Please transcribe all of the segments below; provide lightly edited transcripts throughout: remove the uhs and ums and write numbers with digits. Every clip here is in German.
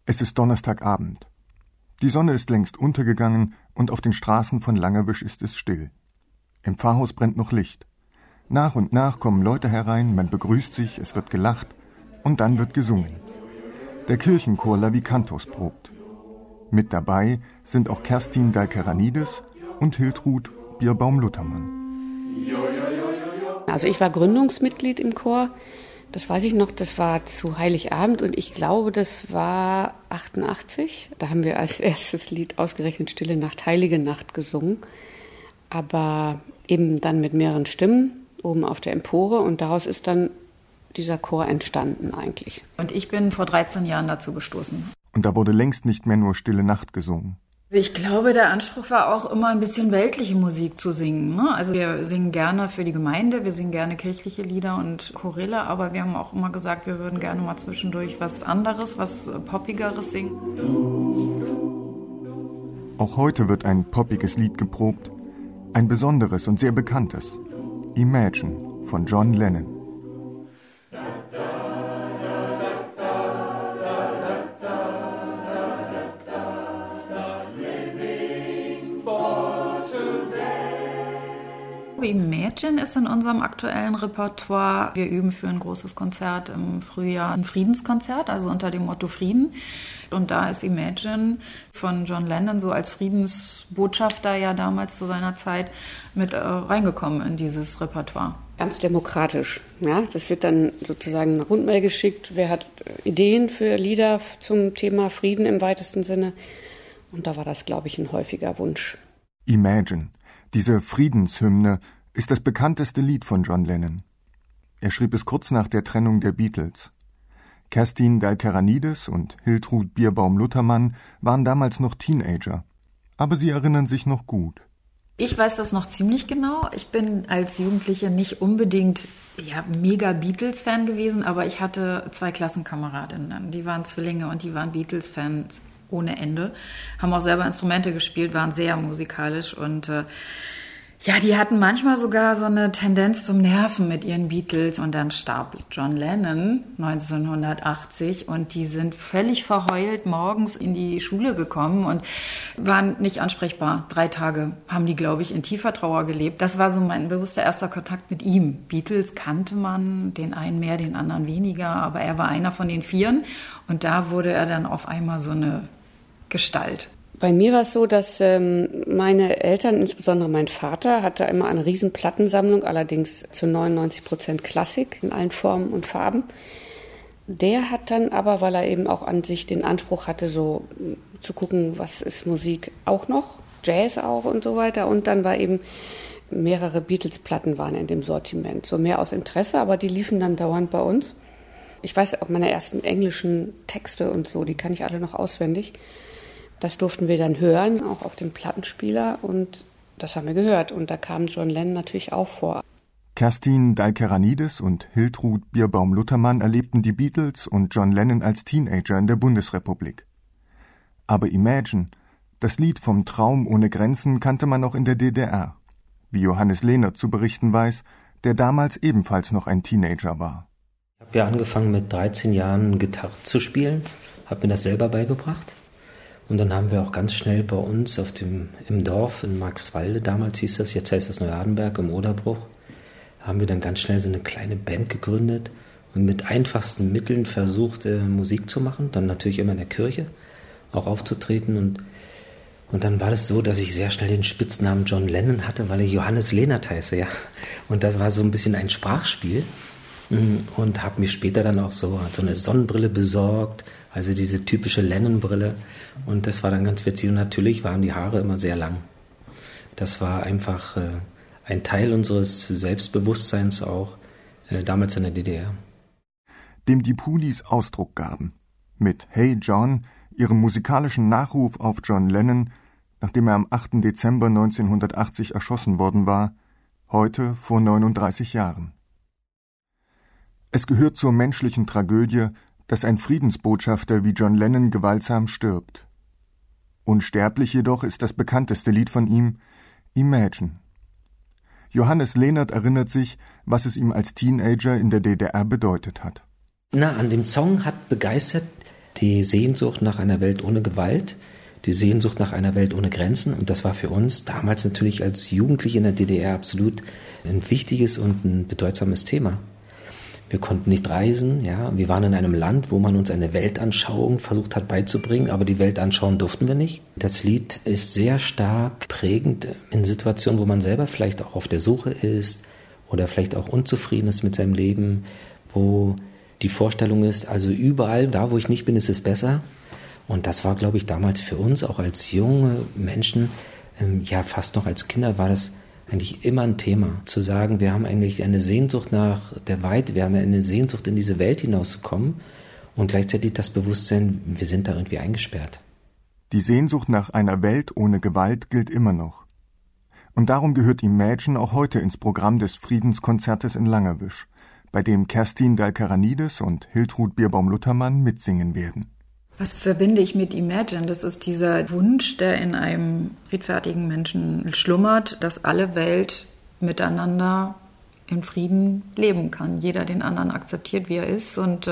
Es ist Donnerstagabend. Die Sonne ist längst untergegangen und auf den Straßen von Langerwisch ist es still. Im Pfarrhaus brennt noch Licht. Nach und nach kommen Leute herein, man begrüßt sich, es wird gelacht und dann wird gesungen. Der Kirchenchor Lavikantos probt. Mit dabei sind auch Kerstin Dalkeranidis und Hiltrud Bierbaum-Luthermann. Also ich war Gründungsmitglied im Chor. Das weiß ich noch, das war zu Heiligabend und ich glaube, das war 88. Da haben wir als erstes Lied ausgerechnet Stille Nacht, Heilige Nacht gesungen. Aber eben dann mit mehreren Stimmen oben auf der Empore und daraus ist dann dieser Chor entstanden eigentlich. Und ich bin vor 13 Jahren dazu gestoßen. Und da wurde längst nicht mehr nur Stille Nacht gesungen. Ich glaube, der Anspruch war auch immer ein bisschen weltliche Musik zu singen. Ne? Also wir singen gerne für die Gemeinde, wir singen gerne kirchliche Lieder und Choräle, aber wir haben auch immer gesagt, wir würden gerne mal zwischendurch was anderes, was Poppigeres singen. Auch heute wird ein poppiges Lied geprobt, ein besonderes und sehr bekanntes. Imagine von John Lennon. Imagine ist in unserem aktuellen Repertoire. Wir üben für ein großes Konzert im Frühjahr ein Friedenskonzert, also unter dem Motto Frieden. Und da ist Imagine von John Lennon so als Friedensbotschafter ja damals zu seiner Zeit mit reingekommen in dieses Repertoire. Ganz demokratisch. Ja? Das wird dann sozusagen eine Rundmail geschickt. Wer hat Ideen für Lieder zum Thema Frieden im weitesten Sinne? Und da war das, glaube ich, ein häufiger Wunsch. Imagine, diese Friedenshymne, ist das bekannteste Lied von John Lennon. Er schrieb es kurz nach der Trennung der Beatles. Kerstin Dalkeranidis und Hiltrud Bierbaum-Luthermann waren damals noch Teenager. Aber sie erinnern sich noch gut. Ich weiß das noch ziemlich genau. Ich bin als Jugendliche nicht unbedingt mega Beatles-Fan gewesen, aber ich hatte 2 Klassenkameradinnen, die waren Zwillinge und die waren Beatles-Fans ohne Ende. Haben auch selber Instrumente gespielt, waren sehr musikalisch und die hatten manchmal sogar so eine Tendenz zum Nerven mit ihren Beatles. Und dann starb John Lennon 1980 und die sind völlig verheult morgens in die Schule gekommen und waren nicht ansprechbar. 3 Tage haben die, glaube ich, in tiefer Trauer gelebt. Das war so mein bewusster erster Kontakt mit ihm. Beatles kannte man, den einen mehr, den anderen weniger, aber er war einer von den 4 und da wurde er dann auf einmal so eine Gestalt. Bei mir war es so, dass meine Eltern, insbesondere mein Vater, hatte immer eine riesen Plattensammlung, allerdings zu 99% Klassik in allen Formen und Farben. Der hat dann aber, weil er eben auch an sich den Anspruch hatte, so zu gucken, was ist Musik auch noch, Jazz auch und so weiter. Und dann war eben mehrere Beatles-Platten waren in dem Sortiment. So mehr aus Interesse, aber die liefen dann dauernd bei uns. Ich weiß auch meine ersten englischen Texte und so, die kann ich alle noch auswendig. Das durften wir dann hören, auch auf dem Plattenspieler und das haben wir gehört. Und da kam John Lennon natürlich auch vor. Kerstin Dalkeranidis und Hiltrud Bierbaum-Luthermann erlebten die Beatles und John Lennon als Teenager in der Bundesrepublik. Aber Imagine, das Lied vom Traum ohne Grenzen, kannte man auch in der DDR, wie Johannes Lehnert zu berichten weiß, der damals ebenfalls noch ein Teenager war. Ich habe ja angefangen mit 13 Jahren Gitarre zu spielen, habe mir das selber beigebracht. Und dann haben wir auch ganz schnell bei uns im Dorf in Marxwalde, damals hieß das, jetzt heißt es Neuadenberg im Oderbruch, haben wir dann ganz schnell so eine kleine Band gegründet und mit einfachsten Mitteln versucht, Musik zu machen. Dann natürlich immer in der Kirche auch aufzutreten. Und dann war das so, dass ich sehr schnell den Spitznamen John Lennon hatte, weil ich Johannes Lehnert heiße, ja. Und das war so ein bisschen ein Sprachspiel. Und habe mir später dann auch so eine Sonnenbrille besorgt, also diese typische Lennon-Brille. Und das war dann ganz witzig. Und natürlich waren die Haare immer sehr lang. Das war einfach ein Teil unseres Selbstbewusstseins auch, damals in der DDR. Dem die Pulis Ausdruck gaben. Mit Hey John, ihrem musikalischen Nachruf auf John Lennon, nachdem er am 8. Dezember 1980 erschossen worden war, heute vor 39 Jahren. Es gehört zur menschlichen Tragödie, dass ein Friedensbotschafter wie John Lennon gewaltsam stirbt. Unsterblich jedoch ist das bekannteste Lied von ihm, Imagine. Johannes Lehnert erinnert sich, was es ihm als Teenager in der DDR bedeutet hat. An dem Song hat begeistert, die Sehnsucht nach einer Welt ohne Gewalt, die Sehnsucht nach einer Welt ohne Grenzen. Und das war für uns damals natürlich als Jugendliche in der DDR absolut ein wichtiges und ein bedeutsames Thema. Wir konnten nicht reisen, ja. Wir waren in einem Land, wo man uns eine Weltanschauung versucht hat beizubringen, aber die Weltanschauung durften wir nicht. Das Lied ist sehr stark prägend in Situationen, wo man selber vielleicht auch auf der Suche ist oder vielleicht auch unzufrieden ist mit seinem Leben, wo die Vorstellung ist, also überall, da wo ich nicht bin, ist es besser. Und das war, glaube ich, damals für uns, auch als junge Menschen, ja fast noch als Kinder, war das eigentlich immer ein Thema, zu sagen, wir haben eigentlich eine Sehnsucht nach der Weite, wir haben eine Sehnsucht, in diese Welt hinauszukommen und gleichzeitig das Bewusstsein, wir sind da irgendwie eingesperrt. Die Sehnsucht nach einer Welt ohne Gewalt gilt immer noch. Und darum gehört Imagine auch heute ins Programm des Friedenskonzertes in Langerwisch, bei dem Kerstin Dalkaranides und Hiltrud Bierbaum-Luthermann mitsingen werden. Was verbinde ich mit Imagine? Das ist dieser Wunsch, der in einem friedfertigen Menschen schlummert, dass alle Welt miteinander in Frieden leben kann. Jeder den anderen akzeptiert, wie er ist. Und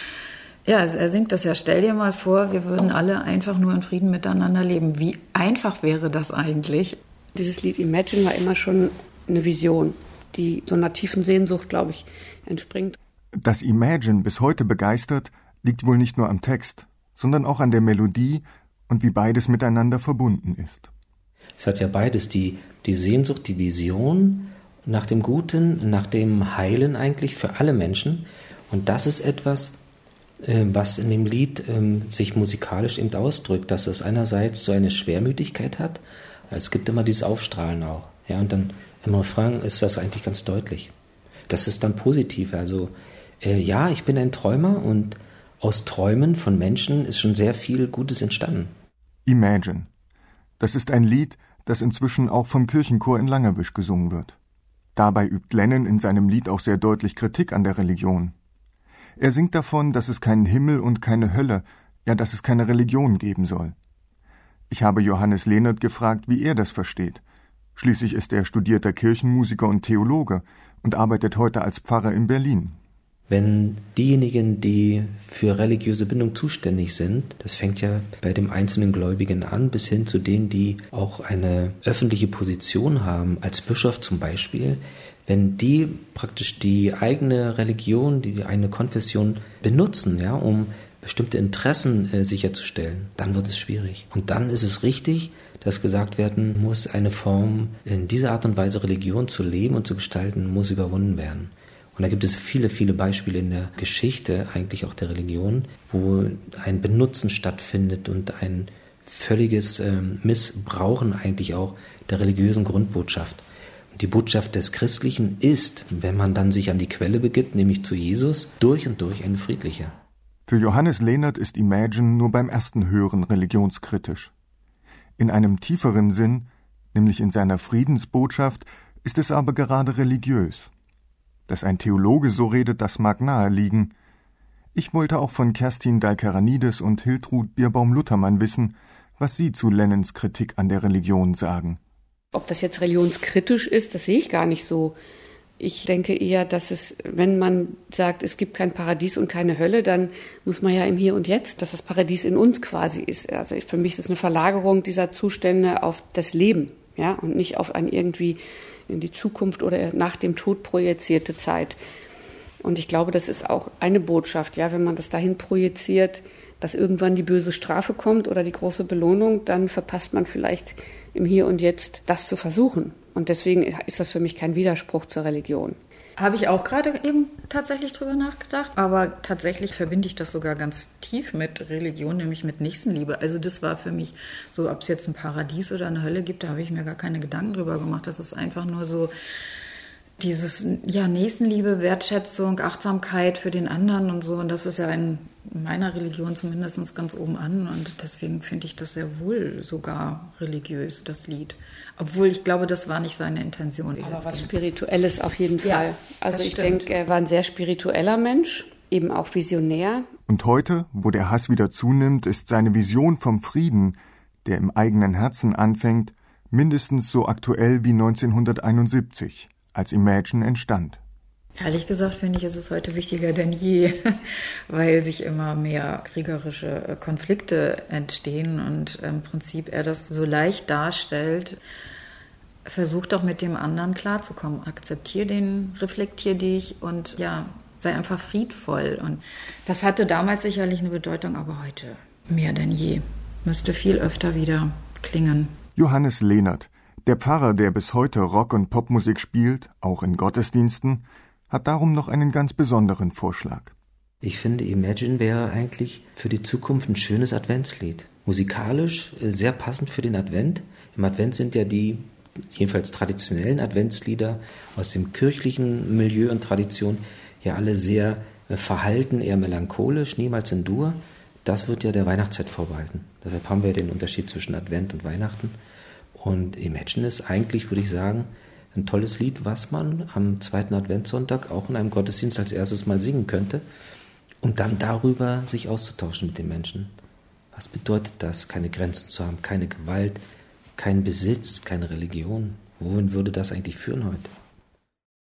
er singt das ja. Stell dir mal vor, wir würden alle einfach nur in Frieden miteinander leben. Wie einfach wäre das eigentlich? Dieses Lied Imagine war immer schon eine Vision, die so einer tiefen Sehnsucht, glaube ich, entspringt. Dass Imagine bis heute begeistert, liegt wohl nicht nur am Text, sondern auch an der Melodie und wie beides miteinander verbunden ist. Es hat ja beides, die Sehnsucht, die Vision nach dem Guten, nach dem Heilen eigentlich für alle Menschen. Und das ist etwas, was in dem Lied sich musikalisch eben ausdrückt, dass es einerseits so eine Schwermütigkeit hat, es gibt immer dieses Aufstrahlen auch. Ja, und dann im Refrain ist das eigentlich ganz deutlich. Das ist dann positiv. Also ja, ich bin ein Träumer und aus Träumen von Menschen ist schon sehr viel Gutes entstanden. Imagine. Das ist ein Lied, das inzwischen auch vom Kirchenchor in Langerwisch gesungen wird. Dabei übt Lennon in seinem Lied auch sehr deutlich Kritik an der Religion. Er singt davon, dass es keinen Himmel und keine Hölle, ja, dass es keine Religion geben soll. Ich habe Johannes Lehnert gefragt, wie er das versteht. Schließlich ist er studierter Kirchenmusiker und Theologe und arbeitet heute als Pfarrer in Berlin. Wenn diejenigen, die für religiöse Bindung zuständig sind, das fängt ja bei dem einzelnen Gläubigen an, bis hin zu denen, die auch eine öffentliche Position haben, als Bischof zum Beispiel, wenn die praktisch die eigene Religion, die eigene Konfession benutzen, ja, um bestimmte Interessen sicherzustellen, dann wird es schwierig. Und dann ist es richtig, dass gesagt werden muss, eine Form, in dieser Art und Weise Religion zu leben und zu gestalten, muss überwunden werden. Und da gibt es viele, viele Beispiele in der Geschichte, eigentlich auch der Religion, wo ein Benutzen stattfindet und ein völliges Missbrauchen eigentlich auch der religiösen Grundbotschaft. Und die Botschaft des Christlichen ist, wenn man dann sich an die Quelle begibt, nämlich zu Jesus, durch und durch eine friedliche. Für Johannes Lehnert ist Imagine nur beim ersten Hören religionskritisch. In einem tieferen Sinn, nämlich in seiner Friedensbotschaft, ist es aber gerade religiös. Dass ein Theologe so redet, das mag nahe liegen. Ich wollte auch von Kerstin Dalkaranides und Hiltrud Bierbaum-Luthermann wissen, was sie zu Lennons Kritik an der Religion sagen. Ob das jetzt religionskritisch ist, das sehe ich gar nicht so. Ich denke eher, dass es, wenn man sagt, es gibt kein Paradies und keine Hölle, dann muss man ja im Hier und Jetzt, dass das Paradies in uns quasi ist. Also für mich ist es eine Verlagerung dieser Zustände auf das Leben, ja, und nicht auf ein irgendwie in die Zukunft oder nach dem Tod projizierte Zeit. Und ich glaube, das ist auch eine Botschaft, ja, wenn man das dahin projiziert, dass irgendwann die böse Strafe kommt oder die große Belohnung, dann verpasst man vielleicht im Hier und Jetzt das zu versuchen. Und deswegen ist das für mich kein Widerspruch zur Religion. Habe ich auch gerade eben tatsächlich drüber nachgedacht. Aber tatsächlich verbinde ich das sogar ganz tief mit Religion, nämlich mit Nächstenliebe. Also das war für mich so, ob es jetzt ein Paradies oder eine Hölle gibt, da habe ich mir gar keine Gedanken drüber gemacht. Das ist einfach nur so dieses, ja, Nächstenliebe, Wertschätzung, Achtsamkeit für den anderen und so. Und das ist ja in meiner Religion zumindest ganz oben an. Und deswegen finde ich das sehr wohl sogar religiös, das Lied. Obwohl ich glaube, das war nicht seine Intention. Aber was Spirituelles auf jeden Fall. Ja, also ich denke, er war ein sehr spiritueller Mensch, eben auch visionär. Und heute, wo der Hass wieder zunimmt, ist seine Vision vom Frieden, der im eigenen Herzen anfängt, mindestens so aktuell wie 1971, als Imagine entstand. Ehrlich gesagt finde ich, ist es heute wichtiger denn je, weil sich immer mehr kriegerische Konflikte entstehen und im Prinzip er das so leicht darstellt. Versuch doch mit dem anderen klarzukommen. Akzeptier den, reflektier dich und ja, sei einfach friedvoll. Und das hatte damals sicherlich eine Bedeutung, aber heute mehr denn je. Müsste viel öfter wieder klingen. Johannes Lehnert, der Pfarrer, der bis heute Rock- und Popmusik spielt, auch in Gottesdiensten, hat darum noch einen ganz besonderen Vorschlag. Ich finde, Imagine wäre eigentlich für die Zukunft ein schönes Adventslied. Musikalisch sehr passend für den Advent. Im Advent sind ja die jedenfalls traditionellen Adventslieder aus dem kirchlichen Milieu und Tradition ja alle sehr verhalten, eher melancholisch, niemals in Dur. Das wird ja der Weihnachtszeit vorbehalten. Deshalb haben wir den Unterschied zwischen Advent und Weihnachten. Und Imagine ist eigentlich, würde ich sagen, ein tolles Lied, was man am 2. Adventssonntag auch in einem Gottesdienst als erstes mal singen könnte, um dann darüber sich auszutauschen mit den Menschen. Was bedeutet das, keine Grenzen zu haben, keine Gewalt, kein Besitz, keine Religion? Wohin würde das eigentlich führen heute?